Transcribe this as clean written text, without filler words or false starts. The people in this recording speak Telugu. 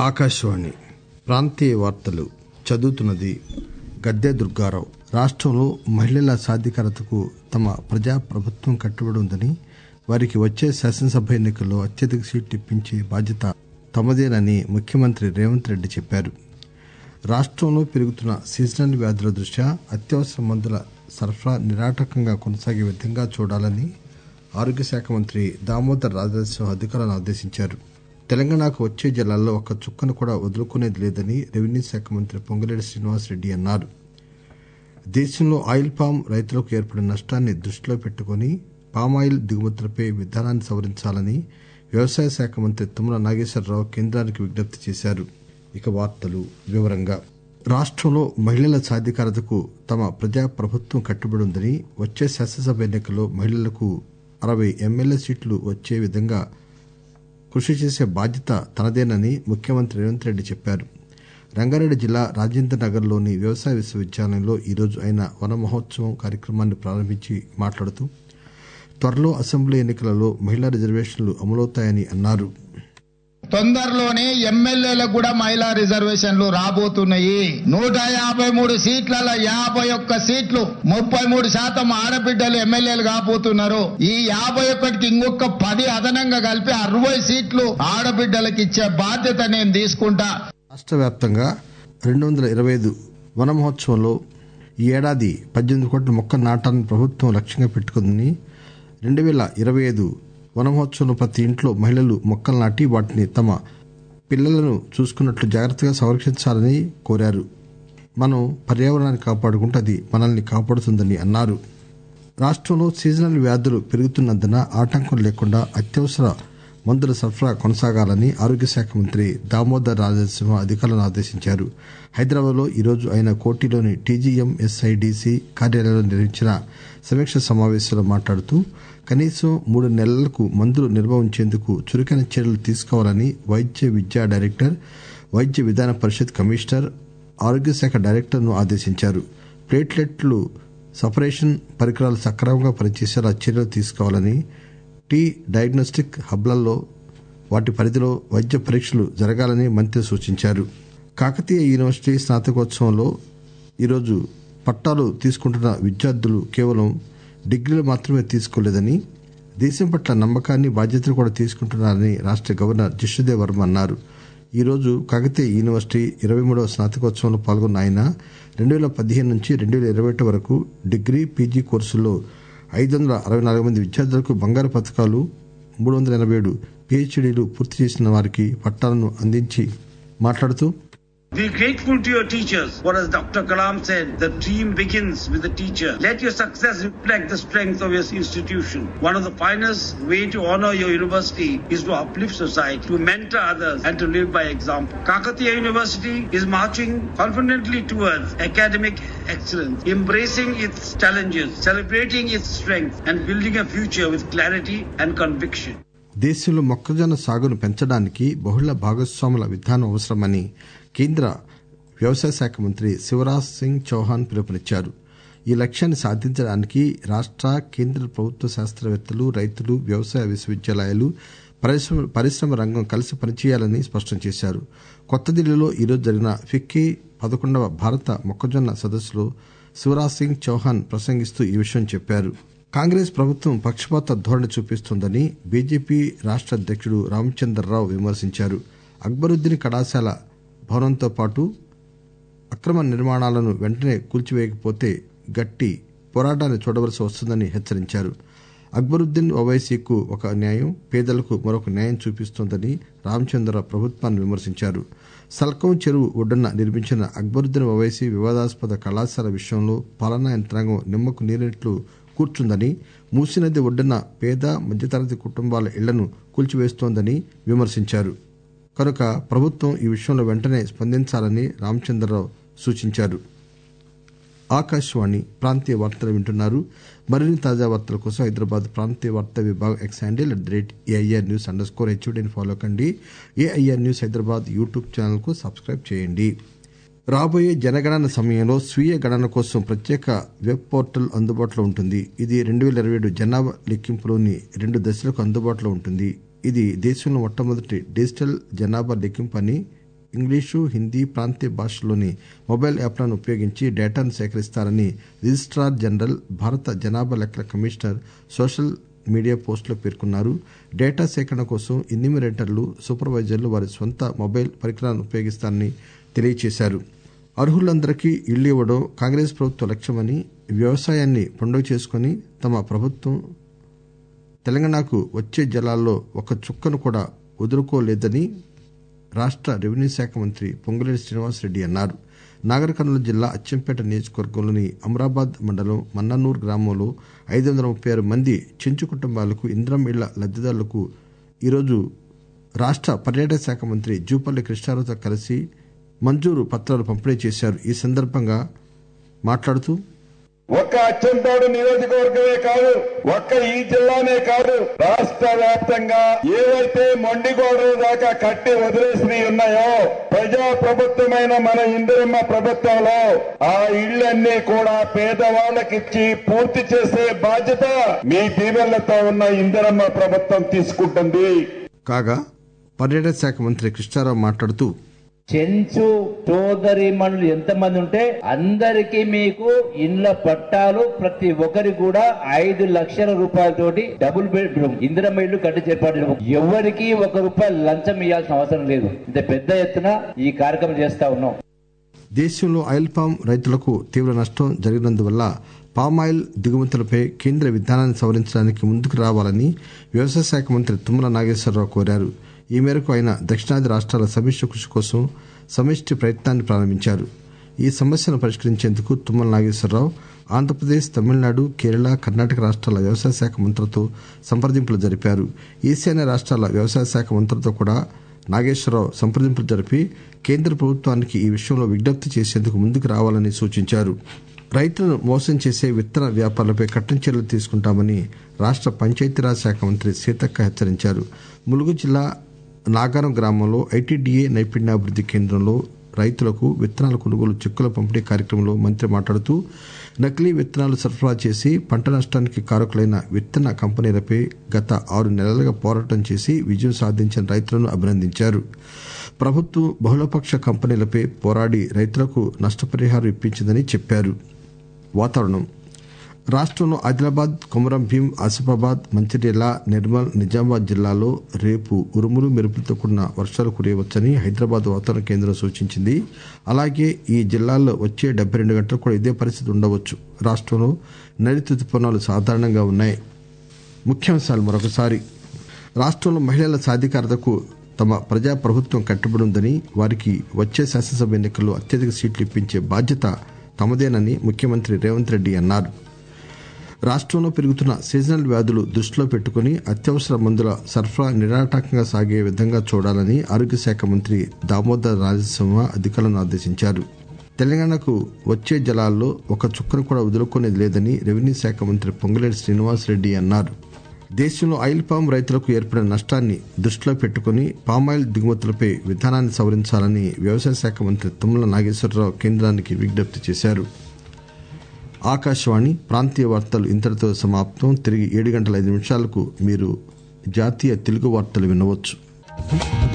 ఆకాశవాణి ప్రాంతీయ వార్తలు చదువుతున్నది గద్దె దుర్గారావు. రాష్ట్రంలో మహిళల సాధికారతకు తమ ప్రజాప్రభుత్వం కట్టుబడి ఉందని, వారికి వచ్చే శాసనసభ ఎన్నికల్లో అత్యధిక సీట్లు ఇప్పించే బాధ్యత తమదేనని ముఖ్యమంత్రి రేవంత్ రెడ్డి చెప్పారు. రాష్ట్రంలో పెరుగుతున్న సీజనల్ వ్యాధుల దృష్ట్యా అత్యవసర మందుల సరఫరా నిరాటంకంగా కొనసాగే విధంగా చూడాలని ఆరోగ్య శాఖ మంత్రి దామోదర్ రాజనరసింహ అధికారులను ఆదేశించారు. తెలంగాణకు వచ్చే జిల్లాల్లో ఒక్క చుక్కను కూడా వదులుకునేది లేదని రెవెన్యూ శాఖ మంత్రి పొంగులేటి శ్రీనివాసరెడ్డి అన్నారు. దేశంలో ఆయిల్ పామ్ రైతులకు ఏర్పడిన నష్టాన్ని దృష్టిలో పెట్టుకుని పామాయిల్ దిగుమతులపై విధానాన్ని సవరించాలని వ్యవసాయ శాఖ మంత్రి తుమ్మల నాగేశ్వరరావు కేంద్రానికి విజ్ఞప్తి చేశారు. ఇక వార్తలు వివరంగా. రాష్ట్రంలో మహిళల సాధికారతకు తమ ప్రజాప్రభుత్వం కట్టుబడి ఉందని, వచ్చే శాసనసభ ఎన్నికల్లో మహిళలకు 60 ఎమ్మెల్యే సీట్లు వచ్చే విధంగా కృషి చేసే బాధ్యత తనదేనని ముఖ్యమంత్రి రేవంత్ రెడ్డి చెప్పారు. రంగారెడ్డి జిల్లా రాజేంద్ర నగర్ లోని వ్యవసాయ విశ్వవిద్యాలయంలో ఈరోజు ఆయన వన మహోత్సవం కార్యక్రమాన్ని ప్రారంభించి మాట్లాడుతూ, త్వరలో అసెంబ్లీ ఎన్నికలలో మహిళా రిజర్వేషన్లు అమలవుతాయని అన్నారు. తొందరలోనే ఎమ్మెల్యేలకు కూడా మహిళా రిజర్వేషన్లు రాబోతున్నాయి. 153 సీట్లలో 51 సీట్లు 33% ఆడబిడ్డలు ఎమ్మెల్యేలు కాబోతున్నారు. ఈ 51కి ఇంకొక 10 అదనంగా కలిపి 60 సీట్లు ఆడబిడ్డలకు ఇచ్చే బాధ్యత నేను తీసుకుంటా. రాష్ట్ర వ్యాప్తంగా 225 వన మహోత్సవంలో ఈ ఏడాది 18 కోట్ల మొక్కలు నాటాలని ప్రభుత్వం లక్ష్యంగా పెట్టుకుందని, 2025 వన మహోత్సవంలో ప్రతి ఇంట్లో మహిళలు మొక్కలు నాటి వాటిని తమ పిల్లలను చూసుకున్నట్లు జాగ్రత్తగా సంరక్షించాలని కోరారు. మనం పర్యావరణాన్ని కాపాడుకుంటే అది మనల్ని కాపాడుతుందని అన్నారు. రాష్ట్రంలో సీజనల్ వ్యాధులు పెరుగుతున్నందున ఆటంకం లేకుండా అత్యవసర మందుల సరఫరా కొనసాగాలని ఆరోగ్య శాఖ మంత్రి దామోదర్ రాజనరసింహ అధికారులను ఆదేశించారు. హైదరాబాద్ లో ఈరోజు ఆయన కోటిలోని టీజీఎంఎస్ఐడిసి కార్యాలయంలో నిర్వహించిన సమీక్ష సమావేశంలో మాట్లాడుతూ, కనీసం 3 నెలలకు మందులు నిల్వ ఉంచేందుకు చురుకైన చర్యలు తీసుకోవాలని వైద్య విద్యా డైరెక్టర్, వైద్య విధాన పరిషత్ కమిషనర్, ఆరోగ్య శాఖ డైరెక్టర్ ను ఆదేశించారు. ప్లేట్లెట్లు సపరేషన్ పరికరాలు సక్రమంగా పనిచేసేలా చర్యలు తీసుకోవాలని, టీ డయాగ్నోస్టిక్ హబ్లలో వాటి పరిధిలో వైద్య పరీక్షలు జరగాలని మంత్రి సూచించారు. కాకతీయ యూనివర్సిటీ స్నాతకోత్సవంలో ఈరోజు పట్టాలు తీసుకుంటున్న విద్యార్థులు కేవలం డిగ్రీలు మాత్రమే తీసుకోలేదని, దేశం పట్ల నమ్మకాన్ని, బాధ్యతను కూడా తీసుకుంటున్నారని రాష్ట్ర గవర్నర్ జిష్ణుదేవ్ వర్మ అన్నారు. ఈరోజు కాకతీయ యూనివర్సిటీ 23వ స్నాతకోత్సవంలో పాల్గొన్న ఆయన 2015 నుంచి 2021 వరకు డిగ్రీ, పీజీ కోర్సుల్లో 564 మంది విద్యార్థులకు బంగారు పతకాలు, 387 పీహెచ్డీలు పూర్తి చేసిన వారికి పట్టాలను అందించి మాట్లాడుతూ, Be grateful to your teachers. What as Dr. Kalam said, the dream begins with the teacher. Let your success reflect the strength of your institution. One of the finest way to honor your university is to uplift society, to mentor others and to live by example. Kakatiya University is marching confidently towards academic excellence, embracing its challenges, celebrating its strength and building a future with clarity and conviction. దేశంలో మొక్కజొన్న సాగును పెంచడానికి బహుళ భాగస్వాముల విధానం అవసరమని కేంద్ర వ్యవసాయ శాఖ మంత్రి శివరాజ్ సింగ్ చౌహాన్ పిలుపునిచ్చారు. ఈ లక్ష్యాన్ని సాధించడానికి రాష్ట్ర, కేంద్ర ప్రభుత్వ శాస్త్రవేత్తలు, రైతులు, వ్యవసాయ విశ్వవిద్యాలయాలు, పరిశ్రమ రంగం కలిసి పనిచేయాలని స్పష్టం చేశారు. కొత్త ఢిల్లీలో ఈరోజు జరిగిన ఫిక్కీ 11వ భారత మొక్కజొన్న సదస్సులో శివరాజ్ సింగ్ చౌహాన్ ప్రసంగిస్తూ ఈ విషయం చెప్పారు. కాంగ్రెస్ ప్రభుత్వం పక్షపాత ధోరణి చూపిస్తోందని బీజేపీ రాష్ట్ర అధ్యక్షుడు రామచంద్రరావు విమర్శించారు. అక్బరుద్దీన్ కళాశాల భవనంతో పాటు అక్రమ నిర్మాణాలను వెంటనే కూల్చివేయకపోతే గట్టి పోరాటాన్ని చూడవలసి వస్తుందని హెచ్చరించారు. అక్బరుద్దీన్ ఓవైసీకు ఒక న్యాయం, పేదలకు మరొక న్యాయం చూపిస్తోందని రామచంద్రరావు ప్రభుత్వాన్ని విమర్శించారు. సల్కం చెరువు ఒడ్డున నిర్మించిన అక్బరుద్దీన్ ఓవైసీ వివాదాస్పద కళాశాల విషయంలో పాలనా యంత్రాంగం నిమ్మకు నీరెట్లు కూర్చుందని, మూసీనది ఒడ్డున పేద, మధ్యతరగతి కుటుంబాల ఇళ్లను కూల్చివేస్తోందని విమర్శించారు. కనుక ప్రభుత్వం ఈ విషయంలో వెంటనే స్పందించాలని రామచంద్రరావు సూచించారు. ఆకాశవాణి ప్రాంతీయ వార్తలు వింటున్నారు. మరిన్ని తాజా వార్తల కోసం హైదరాబాద్ ప్రాంతీయ వార్తా విభాగం ఎక్స్ హ్యాండిల్ @AIR News_HUDని ఫాలో కండి. AIR News Hyderabad YouTube channel కు సబ్స్క్రైబ్ చేయండి. రాబోయే జనగణన సమయంలో స్వీయ గణన కోసం ప్రత్యేక వెబ్ పోర్టల్ అందుబాటులో ఉంటుంది. ఇది 2027 జనాభా లెక్కింపులోని 2 దశలకు అందుబాటులో ఉంటుంది. ఇది దేశంలో మొట్టమొదటి డిజిటల్ జనాభా లెక్కింపు అని ఇంగ్లీషు, హిందీ, ప్రాంతీయ భాషల్లోని మొబైల్ యాప్లను ఉపయోగించి డేటాను సేకరిస్తారని రిజిస్టార్ జనరల్, భారత జనాభా లెక్కల కమిషనర్ సోషల్ మీడియా పోస్టులో పేర్కొన్నారు. డేటా సేకరణ కోసం ఎన్యూమరేటర్లు, సూపర్వైజర్లు వారి సొంత మొబైల్ పరికరాలను ఉపయోగిస్తారని తెలియజేశారు. అర్హులందరికీ ఇళ్లు ఇవ్వడం కాంగ్రెస్ ప్రభుత్వ లక్ష్యమని, వ్యవసాయాన్ని పండుగ చేసుకుని తమ ప్రభుత్వం తెలంగాణకు వచ్చే జలాల్లో ఒక చుక్కను కూడా వదులుకోలేదని రాష్ట రెవెన్యూ శాఖ మంత్రి పొంగులేటి శ్రీనివాసరెడ్డి అన్నారు. నాగర్ కర్నూలు జిల్లా అచ్చంపేట నియోజకవర్గంలోని అమరాబాద్ మండలం మన్ననూర్ గ్రామంలో 536 మంది చెంచు కుటుంబాలకు ఇందిరమ్మ ఇళ్ల లబ్దిదారులకు ఈరోజు రాష్ట పర్యాటక శాఖ మంత్రి జూపల్లి కృష్ణారావుతో కలిసి మంజూరు పత్రాలు పంపిణీ చేశారు. ఈ సందర్భంగా మాట్లాడుతూ ఒక్క అచ్చంపేట నియోజకవర్గమే కాదు, ఒక్క ఈ జిల్లానే కాదు, రాష్ట్ర వ్యాప్తంగా ఏవైతే మొండిగోడల దాకా కట్టి వదిలేసినవి ఉన్నాయో ప్రజా ప్రభుత్వమైన మన ఇందిరమ్మ ప్రభుత్వంలో ఆ ఇళ్లన్నీ కూడా పేదవాళ్లకిచ్చి పూర్తి చేసే బాధ్యత మీ దీవెనలతో ఉన్న ఇందిరమ్మ ప్రభుత్వం తీసుకుంటుంది. కాగా పర్యాటక శాఖ మంత్రి కృష్ణారావు మాట్లాడుతూ చెంచు సోదరిమణులు ఎంతమంది ఉంటే అందరికీ మీకు ఇండ్ల పట్టాలు ప్రతి ఒక్కరి కూడా 5 లక్షల రూపాయలతోటి డబుల్ బెడ్రూమ్ ఇందిరమ్మ ఇళ్లు కట్టి చేపట్టారు. ఎవరికి ₹1 లంచం ఇవ్వాల్సిన అవసరం లేదు. ఇంత పెద్ద ఎత్తున ఈ కార్యక్రమం చేస్తా ఉన్నాం. దేశంలో ఆయిల్ పామ్ రైతులకు తీవ్ర నష్టం జరిగినందువల్ల పామాయిల్ దిగుమతులపై కేంద్ర విధానాన్ని సవరించడానికి ముందుకు రావాలని వ్యవసాయ శాఖ మంత్రి తుమ్మల నాగేశ్వరరావు కోరారు. ఈ మేరకు ఆయన దక్షిణాది రాష్ట్రాల సమిష్టి కృషి కోసం సమిష్టి ప్రయత్నాన్ని ప్రారంభించారు. ఈ సమస్యను పరిష్కరించేందుకు తుమ్మల నాగేశ్వరరావు ఆంధ్రప్రదేశ్, తమిళనాడు, కేరళ, కర్ణాటక రాష్ట్రాల వ్యవసాయ శాఖ మంత్రులతో సంప్రదింపులు జరిపారు. ఈశాన్య రాష్ట్రాల వ్యవసాయ శాఖ మంత్రులతో కూడా నాగేశ్వరరావు సంప్రదింపులు జరిపి కేంద్ర ప్రభుత్వానికి ఈ విషయంలో విజ్ఞప్తి చేసేందుకు ముందుకు రావాలని సూచించారు. రైతులను మోసం చేసే విత్తన వ్యాపారులపై కఠిన చర్యలు తీసుకుంటామని రాష్ట్ర పంచాయతీరాజ్ శాఖ మంత్రి సీతక్క హెచ్చరించారు. ములుగు జిల్లా నాగారం గ్రామంలో ఐటీడీఏ నైపుణ్యాభివృద్ది కేంద్రంలో రైతులకు విత్తనాల కొనుగోలు చెక్కుల పంపిణీ కార్యక్రమంలో మంత్రి మాట్లాడుతూ నకిలీ విత్తనాలు సరఫరా చేసి పంట నష్టానికి కారకులైన విత్తన కంపెనీలపై గత 6 నెలలుగా పోరాటం చేసి విజయం సాధించిన రైతులను అభినందించారు. ప్రభుత్వం బహుళపక్ష కంపెనీలపై పోరాడి రైతులకు నష్టపరిహారం ఇప్పించిందని చెప్పారు. వాతావరణం రాష్ట్రంలో ఆదిలాబాద్, కొమరం భీం, ఆసిఫాబాద్, మంచిర్యాల, నిర్మల్, నిజామాబాద్ జిల్లాలో రేపు ఉరుములు మెరుపులతో కూడిన వర్షాలు కురియవచ్చని హైదరాబాద్ వాతావరణ కేంద్రం సూచించింది. అలాగే ఈ జిల్లాల్లో వచ్చే 72 గంటలు కూడా ఇదే పరిస్థితి ఉండవచ్చు. రాష్ట్రంలో నైరుతి రుతుపవనాలు సాధారణంగా ఉన్నాయి. ముఖ్యాంశాలు మరొకసారి. రాష్ట్రంలో మహిళల సాధికారతకు తమ ప్రజా ప్రభుత్వం కట్టుబడి ఉందని, వారికి వచ్చే శాసనసభ ఎన్నికల్లో అత్యధిక సీట్లు ఇప్పించే బాధ్యత తమదేనని ముఖ్యమంత్రి రేవంత్ రెడ్డి అన్నారు. రాష్ట్రంలో పెరుగుతున్న సీజనల్ వ్యాధులు దృష్టిలో పెట్టుకుని అత్యవసర మందుల సరఫరా నిరాటంకంగా సాగే విధంగా చూడాలని ఆరోగ్య శాఖ మంత్రి దామోదర్ రాజసింహ అధికారులను ఆదేశించారు. తెలంగాణకు వచ్చే జలాల్లో ఒక చుక్కను కూడా వదులుకునేది లేదని రెవెన్యూ శాఖ మంత్రి పొంగులేటి శ్రీనివాసరెడ్డి అన్నారు. దేశంలో ఆయిల్ పామ్ రైతులకు ఏర్పడిన నష్టాన్ని దృష్టిలో పెట్టుకుని పామాయిల్ దిగుమతులపై విధానాన్ని సవరించాలని వ్యవసాయ శాఖ మంత్రి తుమ్మల నాగేశ్వరరావు కేంద్రానికి విజ్ఞప్తి చేశారు. ఆకాశవాణి ప్రాంతీయ వార్తలు ఇంతటితో సమాప్తం. తిరిగి 7 గంటల 5 నిమిషాలకు మీరు జాతీయ తెలుగు వార్తలు వినవచ్చు.